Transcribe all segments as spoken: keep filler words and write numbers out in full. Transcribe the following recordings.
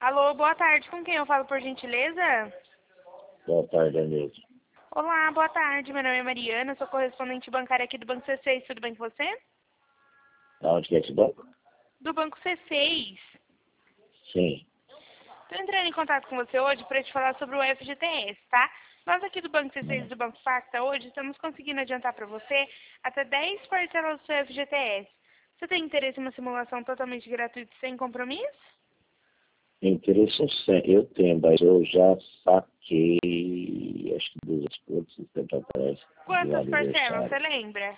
Alô, boa tarde. Com quem eu falo, por gentileza? Boa tarde, Anilson. Olá, boa tarde. Meu nome é Mariana, sou correspondente bancária aqui do Banco C seis. Tudo bem com você? Aonde que é esse banco? Do Banco C seis. Sim. Estou entrando em contato com você hoje para te falar sobre o F G T S, tá? Nós aqui do Banco C seis e do Banco Facta hoje estamos conseguindo adiantar para você até dez parcelas do seu F G T S. Você tem interesse em uma simulação totalmente gratuita e sem compromisso? Interesse eu tenho, mas eu já saquei, acho que duzentos pontos, setenta atrás, do Quantas parcelas, você aniversário. lembra?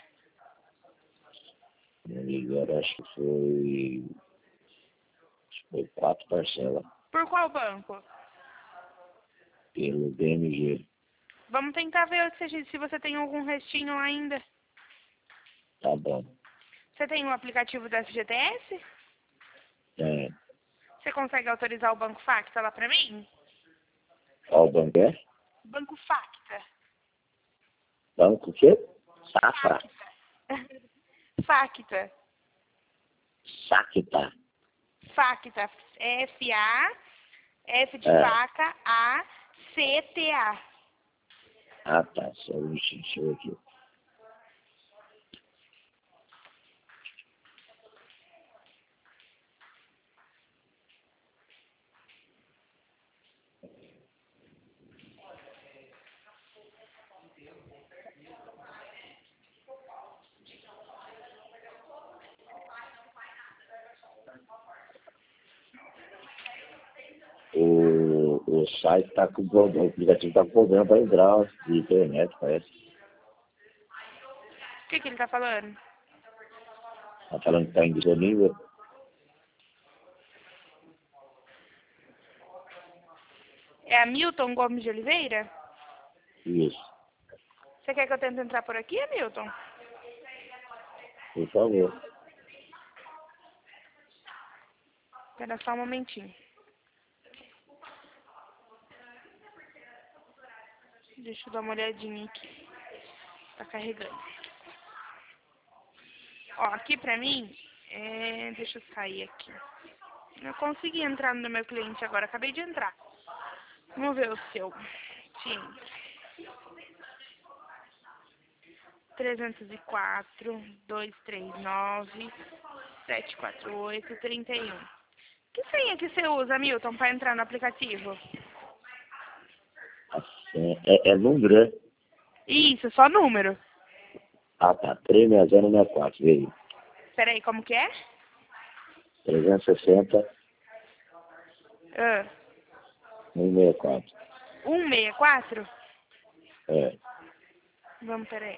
Agora acho que foi, acho que foi quatro parcelas Por qual banco? pelo B M G. Vamos tentar ver se se você tem algum restinho ainda. Tá bom. Você tem o aplicativo do F G T S? É. Você consegue autorizar o Banco Facta lá pra mim? Qual banco é? Banco Facta. Banco o quê? Safra? Facta. Sacta. Facta. F A, F de É. faca, A, C, T, A. Ah, tá. Só um xixi aqui. O, o site está com problema, o aplicativo está com problema para entrar de internet, parece. O que, que ele tá falando? Está falando que está indisponível. É a Milton Gomes de Oliveira? Isso, Você quer que eu tente entrar por aqui, Milton? por favor. Espera só um momentinho. Deixa eu dar uma olhadinha aqui. Tá carregando. Ó, aqui pra mim, é... deixa eu sair aqui. Eu consegui entrar no meu cliente agora, acabei de entrar. Vamos ver o seu. Sim. trezentos e quatro, duzentos e trinta e nove, setecentos e quarenta e oito, trinta e um. Que senha que você usa, Milton, para entrar no aplicativo? Assim, é, é número, né? Isso, só número. Ah, tá. três seis zero seis quatro, veio. Peraí, como que é? trezentos e sessenta, Ah, cento e sessenta e quatro. cento e sessenta e quatro? É. Vamos, peraí.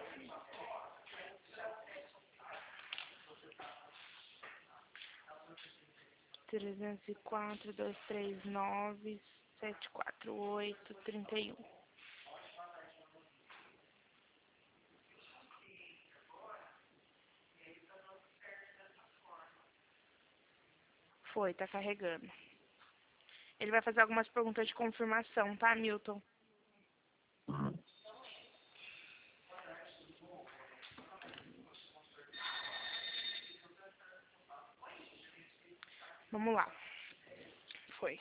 trezentos e quatro, duzentos e trinta e nove, setecentos e quarenta e oito, trinta e um. Foi, tá carregando. Ele vai fazer algumas perguntas de confirmação, tá, Milton? Uhum. Vamos lá. Foi.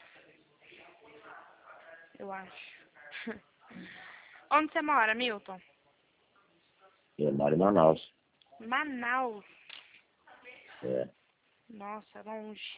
Eu acho. Onde você mora, Milton? Eu moro em Manaus. Manaus. É. Nossa, longe.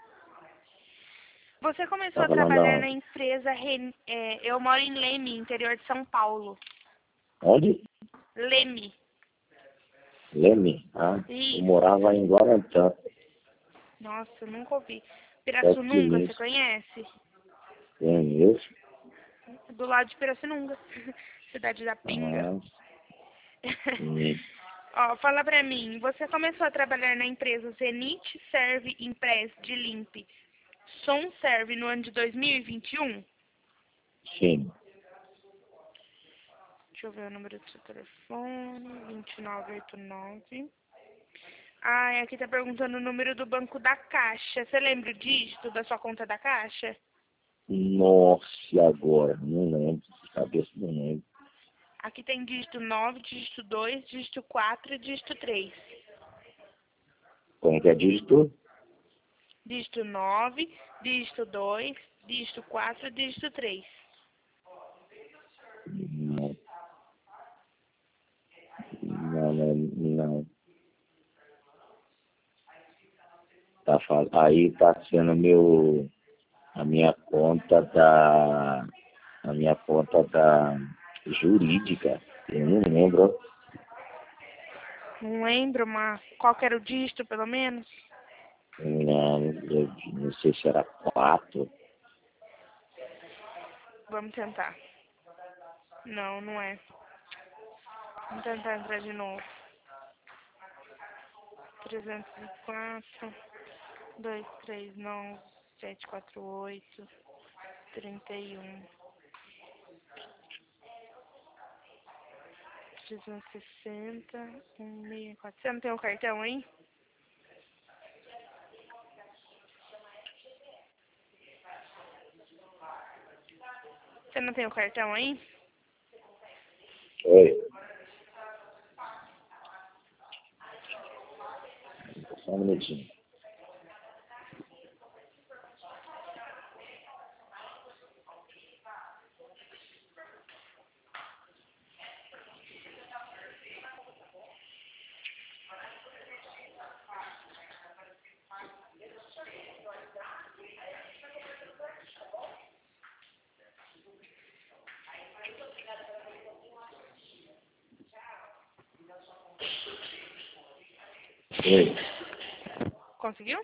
Você começou Tá a falando trabalhar na aonde? empresa... Ren- é, eu moro em Leme, interior de São Paulo. Onde? Leme. Leme? Ah, eu Isso. morava em Guarantã. Nossa, eu nunca ouvi. Sete Pirassununga, você quilômetros. conhece? Conheço. Do lado de Pirassununga. Cidade da Pinga. Ah, sim. Ó, fala pra mim, você começou a trabalhar na empresa Zenit Serve Impress de Limpe Som Serve no ano de dois mil e vinte e um? Sim. Deixa eu ver o número do seu telefone. vinte e nove oitenta e nove. Ah, e aqui tá perguntando o número do banco da Caixa. Você lembra o dígito da sua conta da Caixa? Nossa, e agora? Não lembro. De cabeça não lembro. Aqui tem dígito nove, dígito dois, dígito quatro e dígito três. Como que é dígito? dígito nove, dígito dois, dígito quatro, dígito três. Não, não, não. não. Tá, fal- aí tá sendo meu, a minha conta da, a minha conta da jurídica. Eu não lembro. Não lembro, mas qual que era o dígito, pelo menos? Não, eu não sei se era quatro. Vamos tentar. Não, não é. Vamos tentar entrar de novo. trezentos e quatro, dois, três, nove, sete, quatro, oito, trinta e um. trezentos e sessenta, cento e sessenta e quatro. Você não tem o cartão aí? Você não tem o cartão aí? Oi. Só um minutinho. Oi. Conseguiu?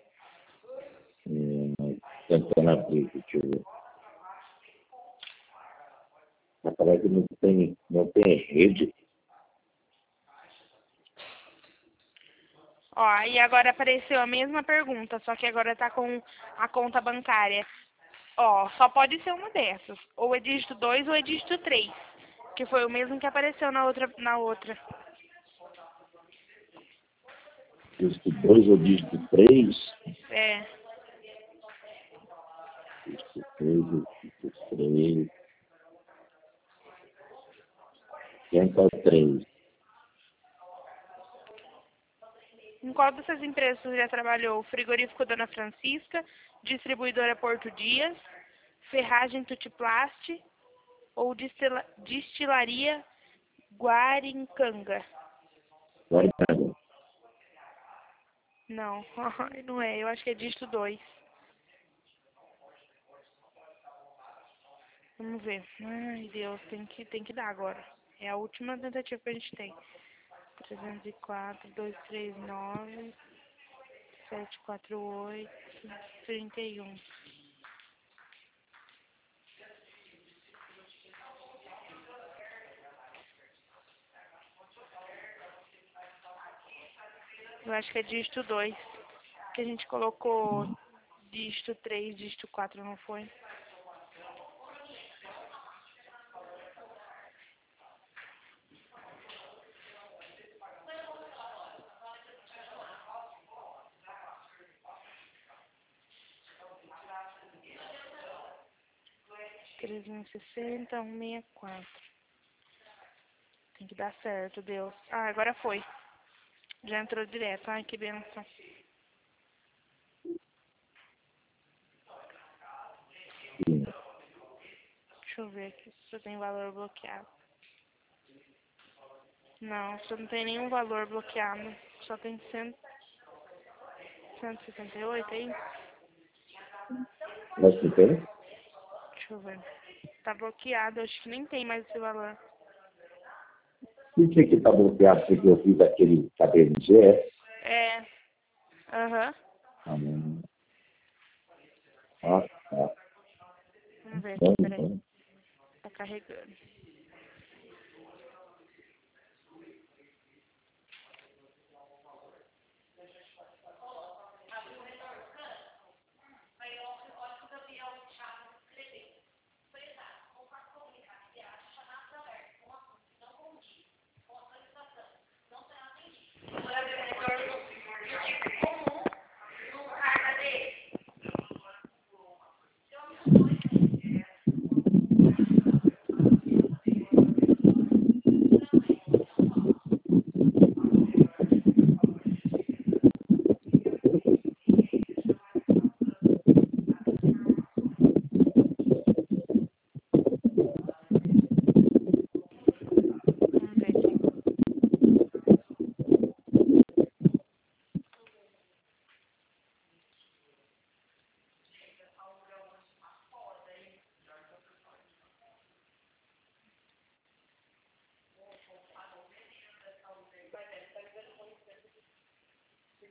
Hum, tentando abrir, deixa eu ver. Mas parece que não tem, não tem rede. Ó, aí agora apareceu a mesma pergunta, só que agora tá com a conta bancária. Ó, só pode ser uma dessas. Ou é dígito dois ou é dígito três. Que foi o mesmo que apareceu na outra. Na outra. Dígito dois ou dígito três. É. Dígito três, dígito três. Tenta o três. Em qual dessas empresas você já trabalhou? Frigorífico Dona Francisca, Distribuidora Porto Dias, Ferragem Tutiplast ou distila, Distilaria Guarincanga? Guardado. Não, não é. Eu acho que é dígito dois. Vamos ver. Ai, Deus, tem que, tem que dar agora. É a última tentativa que a gente tem. trezentos e quatro, duzentos e trinta e nove, setecentos e quarenta e oito, trinta e um. Eu acho que é dígito dois. Que a gente colocou dígito três, dígito quatro, não foi? trezentos e sessenta, cento e sessenta e quatro. Tem que dar certo, Deus. Ah, agora foi. Já entrou direto. Ai, que bênção. Deixa eu ver aqui se tem valor bloqueado. Não, só não tem nenhum valor bloqueado. Só tem cem, cento e sessenta e oito aí. Mas que tem? Deixa eu ver. Tá bloqueado, acho que nem tem mais esse valor. Por que que tá bloqueado? Porque eu fiz aquele cabelo de gé. É. Aham. Uhum. Ah, tá. Vamos ver aqui, Bom, peraí. então. Tá carregando.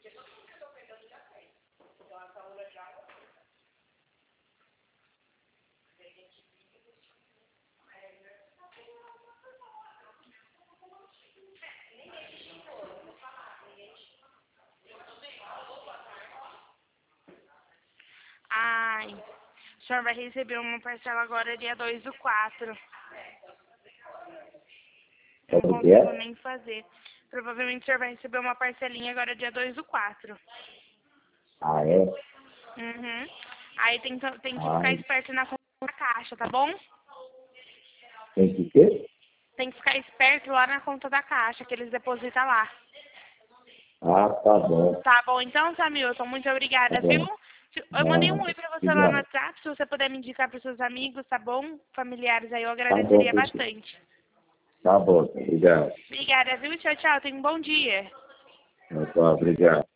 Ai, o senhor vai receber uma parcela agora dia dois do quatro. Eu não Sabe o que consigo é? nem fazer. Provavelmente o senhor vai receber uma parcelinha agora dia dois do quatro. Ah, é? Uhum. Aí tem, que- tem que ficar Ai, esperto na conta da caixa, tá bom? tem que ter? Tem que ficar esperto lá na conta da caixa, que eles depositam lá. Ah, tá bom, Tá bom então, Samilton? Muito tá obrigada, viu? bom. Eu mandei um Não, oi pra você lá no obrigado. WhatsApp, se você puder me indicar pros seus amigos, tá bom? Familiares aí, eu Tá bom, agradeceria Cristian. bastante. Tá bom, obrigado. Obrigada, viu? Tchau, tchau. Tenha um bom dia. Tá, obrigado.